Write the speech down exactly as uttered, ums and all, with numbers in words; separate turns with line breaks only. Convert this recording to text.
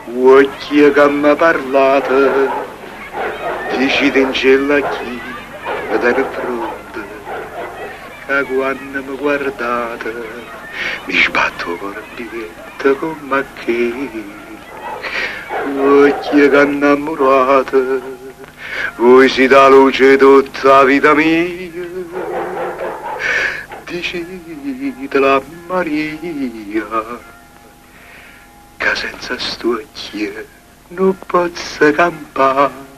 Occhi che mi parlate, dici in cielo a chi mi dà in fronte, che quando mi guardate mi sbatto con il biglietto come che. Occhi che innamorate, voi siete la luce tutta la vita mia, dicitela Maria. Che senza sto occhio non posso campare.